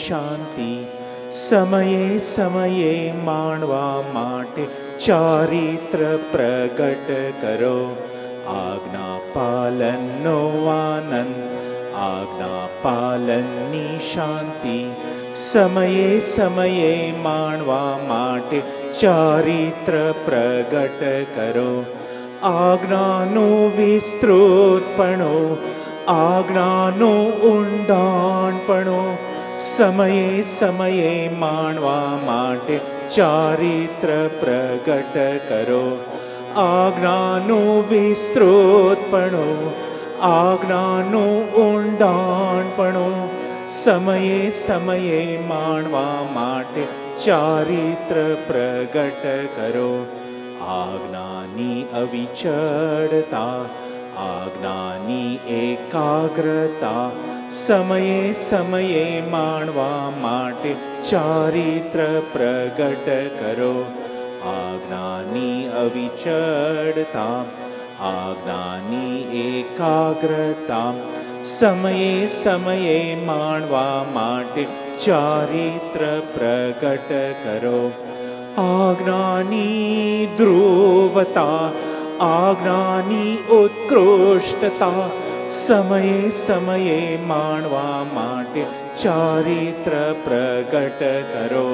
શાંતિ. સમયે સમયે માણવા માટે ચારિત્ર પ્રગટ કરો. આજ્ઞા પાલનનો આનંદ, આજ્ઞા પાલનની શાંતિ. સમયે સમયે માણવા માટે ચારિત્ર પ્રગટ કરો. આજ્ઞાનું વિસ્તૃતપણું, આજ્ઞાનું ઊંડાણપણું. સમયે સમયે માણવા માટે ચારિત્ર પ્રગટ કરો. આજ્ઞાનું વિસ્તૃતપણું, આજ્ઞાનું ઊંડાણપણું. સમયે સમયે માણવા માટે ચારિત્ર પ્રગટ કરો. આજ્ઞાની અવિચળતા, આજ્ઞાની એકાગ્રતા. સમયે સમયે માણવા માટે ચારિત્ર પ્રગટ કરો. આજ્ઞાની અવિચળતા, આજ્ઞાની એકાગ્રતા. સમયે સમયે માણવા માટે ચારિત્ર પ્રગટ કરો. આજ્ઞાની ધ્રુવતા, આજ્ઞાની ઉત્કૃષ્ટતા. સમયે સમયે માણવા માટે ચારિત્ર પ્રગટ કરો.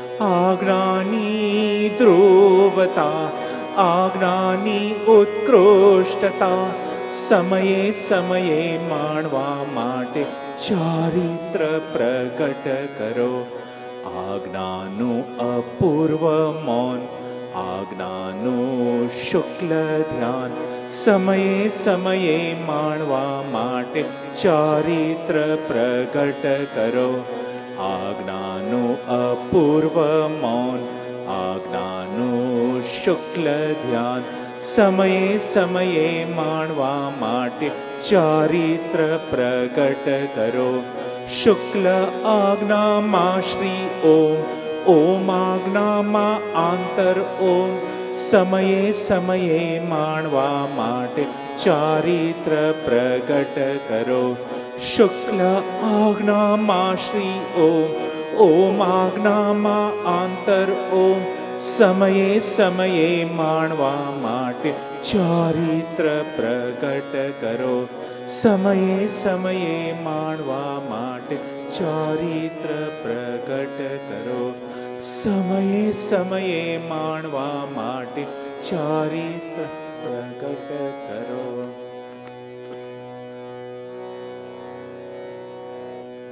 આજ્ઞાની ધ્રુવતા, આજ્ઞાની ઉત્કૃષ્ટતા. સમયે સમયે માણવા માટે ચારિત્ર પ્રગટ કરો. આજ્ઞાનું અપૂર્વ મૌન, આજ્ઞાનું શુક્લ ધ્યાન. સમયે સમયે માણવા માટે ચારિત્ર પ્રગટ કરો. આજ્ઞાનું અપૂર્વ મૌન, આજ્ઞાનું શુક્લ ધ્યાન. સમયે સમયે માણવા માટે ચારિત્ર પ્રગટ કરો. શુક્લ આજ્ઞામાં શ્રી ઓમ, ઓમ આજ્ઞામાં આંતર ઓમ. સમયે સમયે માણવા માટે ચારિત્ર પ્રગટ કરો. શુક્લ આજ્ઞામાં શ્રી ઓમ, ઓમ આજ્ઞામાં આંતર ઓમ. સમયે સમયે માણવા માટે ચારિત્ર પ્રગટ કરો. સમયે સમયે માણવા માટે ચારિત્ર પ્રગટ કરો. સમયે સમયે માણવા માટે ચારિત્ર પ્રગટ કરો.